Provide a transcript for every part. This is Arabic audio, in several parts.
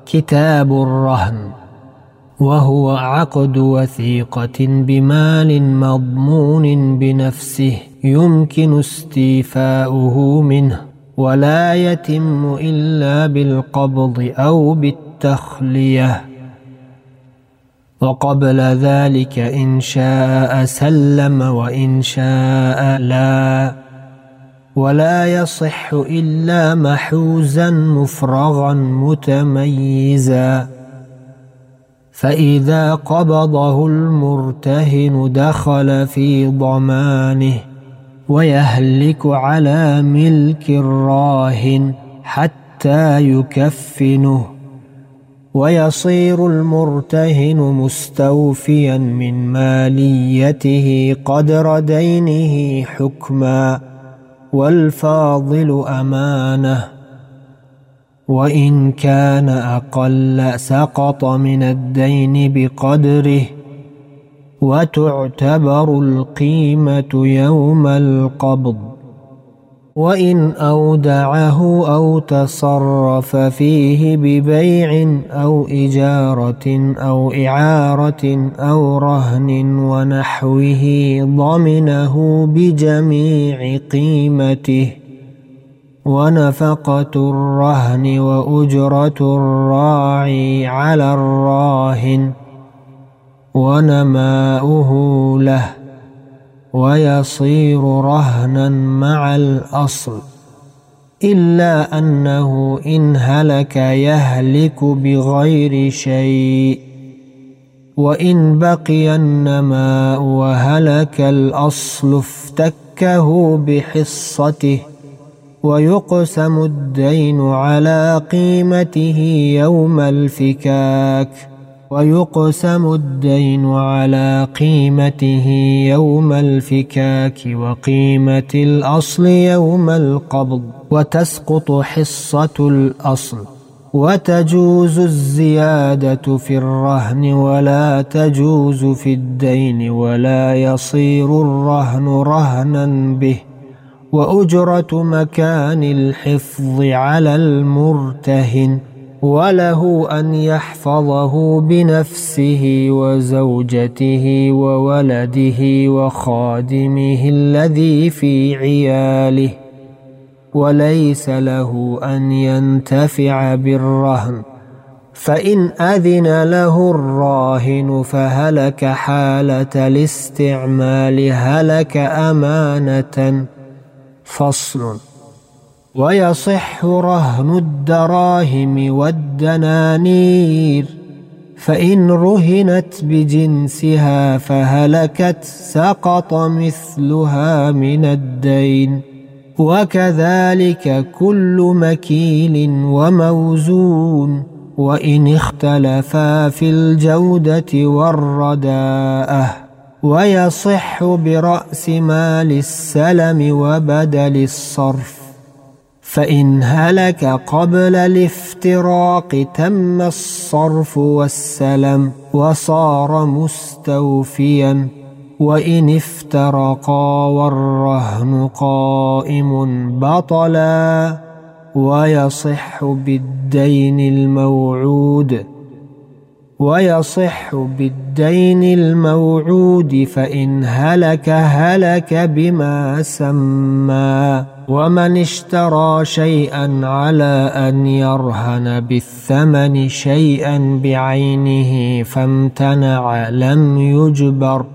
كتاب الرهن، وهو عقد وثيقة بمال مضمون بنفسه يمكن استيفاؤه منه، ولا يتم إلا بالقبض أو بالتخلية، وقبل ذلك إن شاء سلم وإن شاء لا، ولا يصح إلا محوزا مفرغا متميزا. فإذا قبضه المرتهن دخل في ضمانه، ويهلك على ملك الراهن حتى يكفنه، ويصير المرتهن مستوفيا من ماليته قدر دينه حكما، والفاضل أمانة، وإن كان أقل سقط من الدين بقدره، وتعتبر القيمة يوم القبض. وإن أودعه أو تصرف فيه ببيع أو إجارة أو إعارة أو رهن ونحوه ضمنه بجميع قيمته، ونفقة الرهن وأجرة الراعي على الراهن ونماؤه له، ويصير رهنا مع الأصل، إلا أنه إن هلك يهلك بغير شيء، وإن بقي النماء وهلك الأصل افتكه بحصته، ويقسم الدين على قيمته يوم الفكاك، ويقسم الدين على قيمته يوم الفكاك وقيمة الأصل يوم القبض، وتسقط حصة الأصل، وتجوز الزيادة في الرهن ولا تجوز في الدين، ولا يصير الرهن رهنا به، وأجرة مكان الحفظ على المرتهن، وله أن يحفظه بنفسه وزوجته وولده وخادمه الذي في عياله، وليس له أن ينتفع بالرهن. فإن أذن له الراهن فهلك حالة الاستعمال هلك أمانة. فصل. ويصح رهن الدراهم والدنانير، فإن رهنت بجنسها فهلكت سقط مثلها من الدين، وكذلك كل مكيل وموزون، وإن اختلفا في الجودة والرداءة. ويصح برأس مال السلم وبدل الصرف، فإن هلك قبل الافتراق تم الصرف والسلم وصار مستوفيا، وإن افترقا والرهن قائم بطلا. ويصح بالدين الموعود فإن هلك بما سمى. ومن اشترى شيئا على أن يرهن بالثمن شيئا بعينه فامتنع لم يجبر،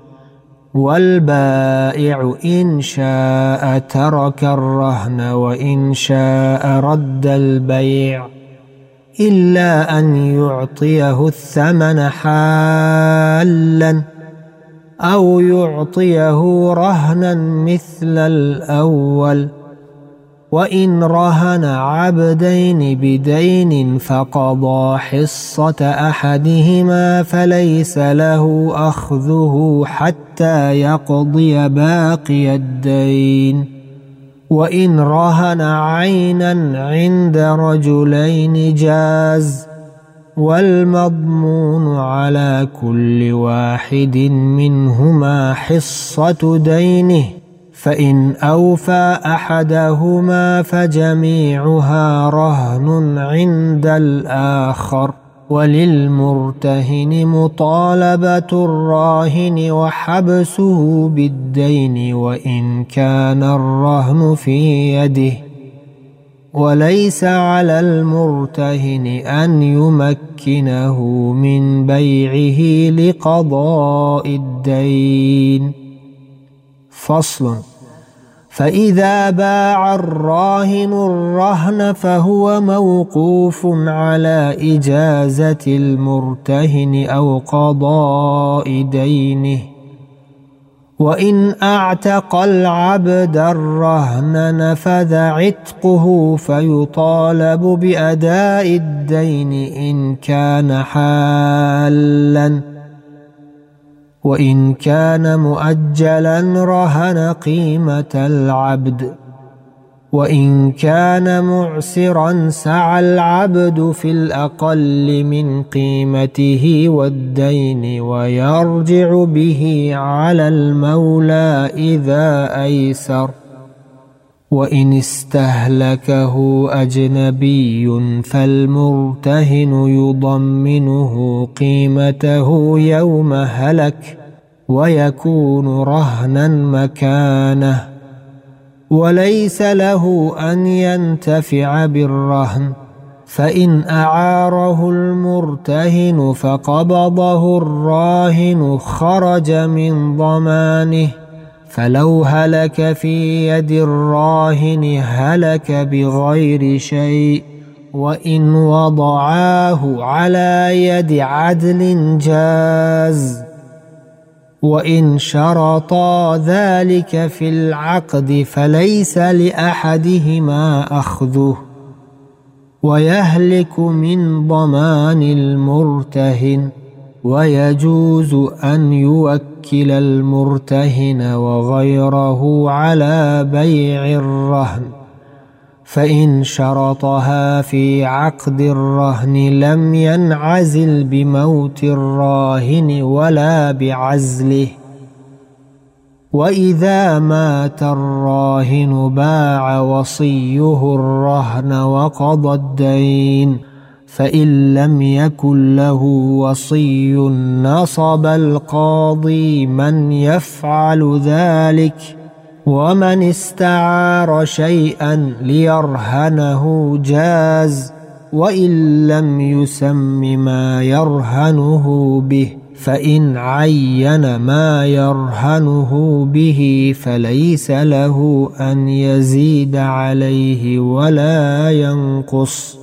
والبائع إن شاء ترك الرهن وإن شاء رد البيع، إلا أن يعطيه الثمن حالا أو يعطيه رهنا مثل الأول. وإن رهن عبدين بدين فقضى حصة أحدهما فليس له أخذه حتى يقضي باقي الدين. وإن رهن عينا عند رجلين جاز، والمضمون على كل واحد منهما حصة دينه، فإن أوفى أحدهما فجميعها رهن عند الآخر. وللمرتهن مطالبة الراهن وحبسه بالدين وإن كان الرهن في يده. وليس على المرتهن أن يمكنه من بيعه لقضاء الدين. فصل: فإذا باع الراهن الرهن فهو موقوف على إجازة المرتهن أو قضاء دينه. وإن أعتق العبد الرهن نفذ عتقه فيطالب بأداء الدين إن كان حالا. وإن كان مؤجلا رهن قيمة العبد. وإن كان معسرا سعى العبد في الأقل من قيمته والدين ويرجع به على المولى إذا أيسر. وإن استهلكه أجنبي فالمرتهن يضمنه قيمته يوم هلك ويكون رهنا مكانه. وليس له أن ينتفع بالرهن، فإن أعاره المرتهن فقبضه الراهن خرج من ضمانه. فلو هلك في يد الراهن هلك بغير شيء. وإن وضعاه على يد عدل جاز. وإن شرطا ذلك في العقد فليس لأحدهما أخذه، ويهلك من ضمان المرتهن. ويجوز أن يوكل المرتهن وغيره على بيع الرهن، فإن شرطها في عقد الرهن لم ينعزل بموت الراهن ولا بعزله. وإذا مات الراهن باع وصيه الرهن وقضى الدين. فإن لم يكن له وصي نصب القاضي من يفعل ذلك. ومن استعار شيئا ليرهنه جاز، وإن لم يسم ما يرهنه به. فإن عين ما يرهنه به فليس له أن يزيد عليه ولا ينقص.